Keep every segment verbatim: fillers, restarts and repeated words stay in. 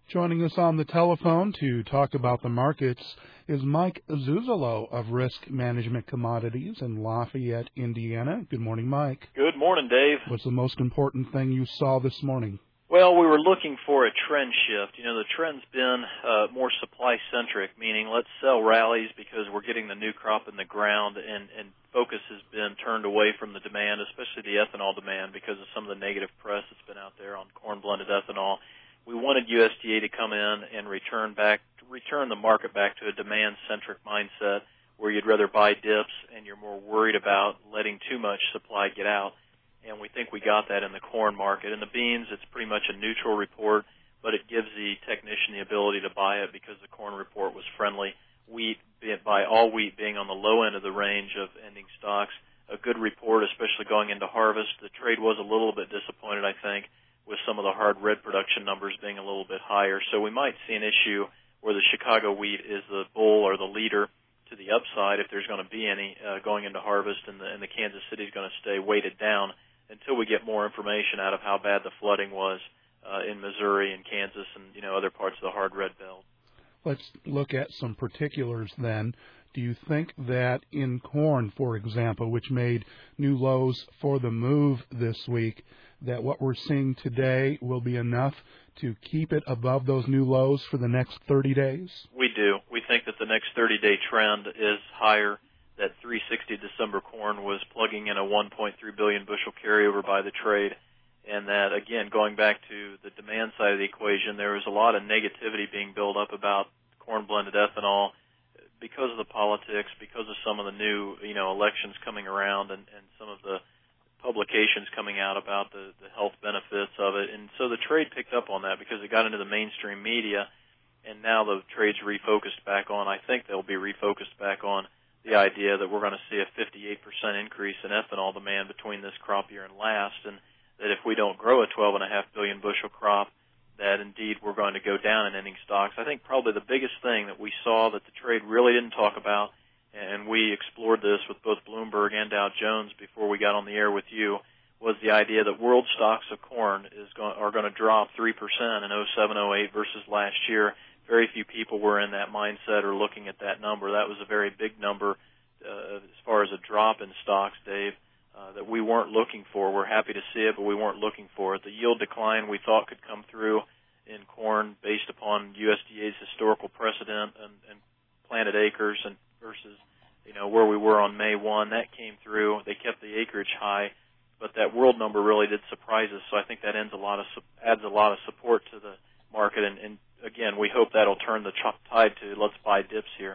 Joining us on the telephone to talk about the markets is Mike Zuzolo of Risk Management Commodities in Lafayette, Indiana. Good morning, Mike. Good morning, Dave. What's the most important thing you saw this morning? Well, we were looking for a trend shift. You know, the trend's been uh, more supply-centric, meaning let's sell rallies because we're getting the new crop in the ground, and, and focus has been turned away from the demand, especially the ethanol demand, because of some of the negative press that's been out there on corn-blended ethanol. We wanted U S D A to come in and return back, return the market back to a demand-centric mindset where you'd rather buy dips and you're more worried about letting too much supply get out. And we think we got that in the corn market. In the beans, it's pretty much a neutral report, but it gives the technician the ability to buy it because the corn report was friendly. Wheat, by all wheat being on the low end of the range of ending stocks, a good report, especially going into harvest. The trade was a little bit disappointed, I think, with some of the hard red production numbers being a little bit higher. So we might see an issue where the Chicago wheat is the bull or the leader to the upside, if there's going to be any, uh, going into harvest, and the, and the Kansas City is going to stay weighted down until we get more information out of how bad the flooding was uh, in Missouri and Kansas and, you know, other parts of the hard red belt. Let's look at some particulars then. Do you think that in corn, for example, which made new lows for the move this week, that what we're seeing today will be enough to keep it above those new lows for the next thirty days? We do. We think that the next thirty-day trend is higher. That three sixty December corn was plugging in a one point three billion bushel carryover by the trade, and that, again, going back to the demand side of the equation, there was a lot of negativity being built up about corn-blended ethanol because of the politics, because of some of the new, you know, elections coming around, and, and some of the publications coming out about the, the health benefits of it. And so the trade picked up on that because it got into the mainstream media, and now the trade's refocused back on, I think they'll be refocused back on the idea that we're going to see a fifty-eight percent increase in ethanol demand between this crop year and last, and that if we don't grow a twelve point five billion bushel crop, that indeed we're going to go down in ending stocks. I think probably the biggest thing that we saw that the trade really didn't talk about, and we explored this with both Bloomberg and Dow Jones before we got on the air with you, was the idea that world stocks of corn is going, are going to drop three percent in oh seven oh eight versus last year. Very few people were in that mindset or looking at that number. That was a very big number uh, as far as a drop in stocks, Dave, uh, that we weren't looking for. We're happy to see it, but we weren't looking for it. The yield decline we thought could come through in corn based upon U S D A's historical precedent and, and planted acres and versus, you know, where we were on May first. That came through. They kept the acreage high, but that world number really did surprise us. So I think that adds a lot of adds a lot of support to the market, and, and again, we hope that'll turn the tide to let's buy dips here.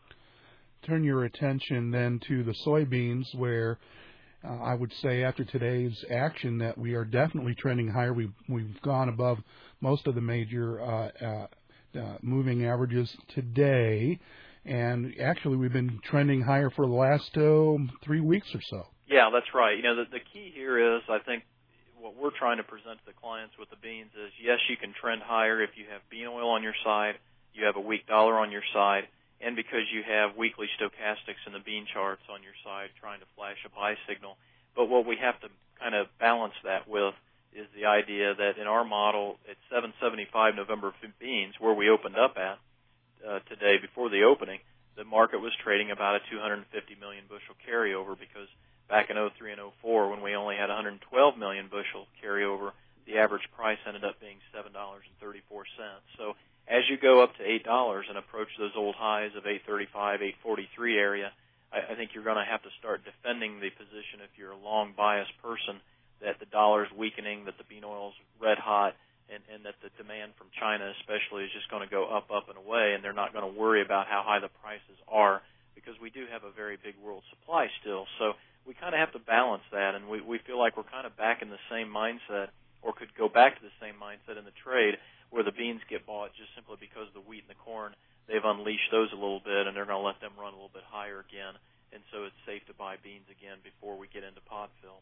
Turn your attention then to the soybeans, where uh, I would say after today's action that we are definitely trending higher. We've, we've gone above most of the major uh, uh, uh, moving averages today, and actually we've been trending higher for the last uh, three weeks or so. Yeah, that's right. You know, the, the key here is, I think, what we're trying to present to the clients with the beans is, yes, you can trend higher if you have bean oil on your side, you have a weak dollar on your side, and because you have weekly stochastics in the bean charts on your side trying to flash a buy signal. But what we have to kind of balance that with is the idea that in our model at seven seventy-five November beans, where we opened up at uh, today before the opening, the market was trading about a two hundred fifty million bushel carryover, because back in oh three and oh four, when we only had one hundred twelve million bushel carryover, the average price ended up being seven dollars and thirty-four cents. So as you go up to eight dollars and approach those old highs of eight thirty-five, eight forty-three area, I, I think you're going to have to start defending the position if you're a long biased person, that the dollar's weakening, that the bean oil's red hot, and, and that the demand from China especially is just going to go up, up, and away, and they're not going to worry about how high the prices are, because we do have a very big world supply still. So we kind of have to balance that, and we, we feel like we're kind of back in the same mindset, or could go back to the same mindset in the trade, where the beans get bought just simply because the wheat and the corn, they've unleashed those a little bit, and they're going to let them run a little bit higher again, and so it's safe to buy beans again before we get into pod fill.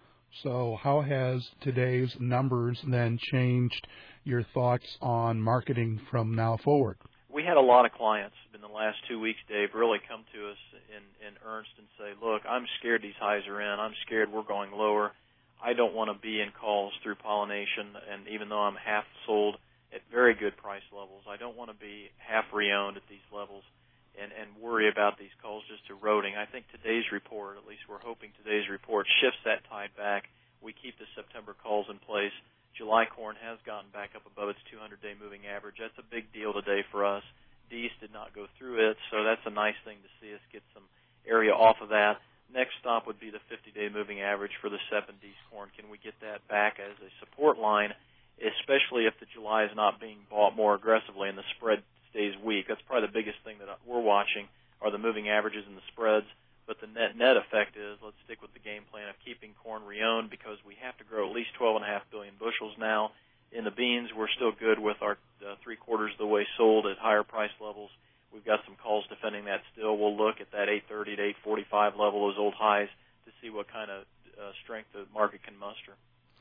So how has today's numbers then changed your thoughts on marketing from now forward? We had a lot of clients in the last two weeks, Dave, really come to us in, in earnest and say, look, I'm scared these highs are in. I'm scared we're going lower. I don't want to be in calls through pollination, and even though I'm half sold at very good price levels. I don't want to be half re-owned at these levels and, and worry about these calls just eroding. I think today's report, at least we're hoping today's report, shifts that tide back. We keep the September calls in place. July corn has gotten back up above its two hundred day moving average. That's a big deal today for us. Dees did not go through it, so that's a nice thing to see us get some area off of that. Next stop would be the fifty day moving average for the seven Dees corn. Can we get that back as a support line, especially if the July is not being bought more aggressively and the spread stays weak? That's probably the biggest thing that we're watching are the moving averages and the spreads. But the net net effect is let's stick with the game plan of keeping corn re-owned because we have to grow at least twelve point five billion bushels now. In the beans, we're still good with our uh, three-quarters of the way sold at higher price levels. We've got some calls defending that still. We'll look at that eight thirty to eight forty-five level, those old highs, to see what kind of uh, strength the market can muster.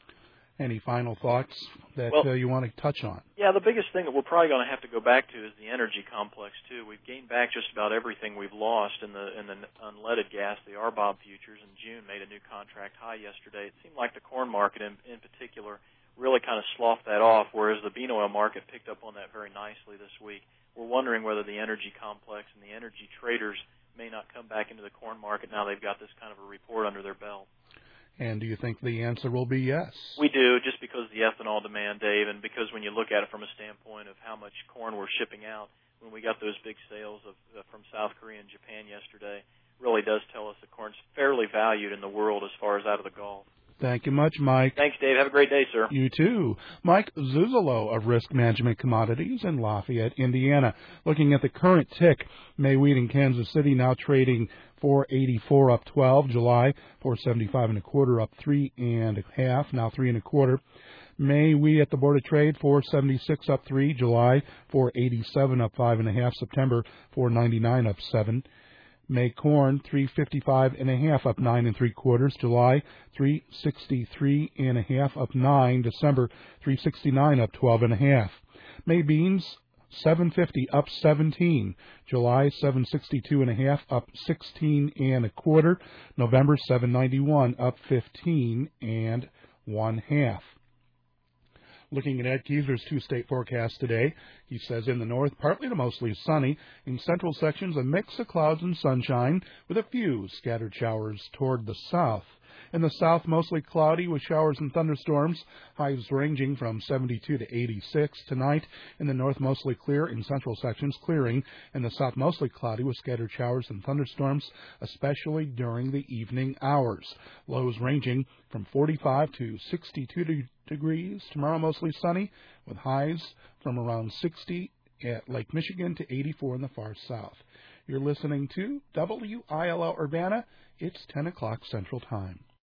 Any final thoughts that well, uh, you want to touch on? Yeah, the biggest thing that we're probably going to have to go back to is the energy complex, too. We've gained back just about everything we've lost in the in the unleaded gas. The R B O B futures in June made a new contract high yesterday. It seemed like the corn market in, in particular really kind of sloughed that off, whereas the bean oil market picked up on that very nicely this week. We're wondering whether the energy complex and the energy traders may not come back into the corn market now they've got this kind of a report under their belt. And do you think the answer will be yes? We do, just because of the ethanol demand, Dave, and because when you look at it from a standpoint of how much corn we're shipping out, when we got those big sales of uh, from South Korea and Japan yesterday, really does tell us that corn's fairly valued in the world as far as out of the Gulf. Thank you much, Mike. Thanks, Dave. Have a great day, sir. You too. Mike Zuzolo of Risk Management Commodities in Lafayette, Indiana. Looking at the current tick, May wheat in Kansas City now trading four eighty-four up twelve. July four seventy-five and a quarter up three and a half. Now three and a quarter. May wheat at the Board of Trade four seventy-six up three. July four eighty-seven up five and a half. September four ninety-nine up seven. May corn three fifty-five and a half up nine and three quarters. July three sixty-three and a half up nine. December three sixty-nine up twelve and a half. May beans seven fifty up seventeen. July seven sixty-two and a half up sixteen and a quarter. November seven ninety-one up fifteen and one half. Looking at Ed Keyser's two-state forecast today, he says in the north, partly to mostly sunny. In central sections, a mix of clouds and sunshine with a few scattered showers toward the south. In the south, mostly cloudy with showers and thunderstorms, highs ranging from seventy-two to eighty-six. Tonight, in the north, mostly clear. In central sections, clearing. In the south, mostly cloudy with scattered showers and thunderstorms, especially during the evening hours. Lows ranging from forty-five to sixty-two degrees. Tomorrow, mostly sunny with highs from around sixty at Lake Michigan to eighty-four in the far south. You're listening to W I L L Urbana. It's ten o'clock Central Time.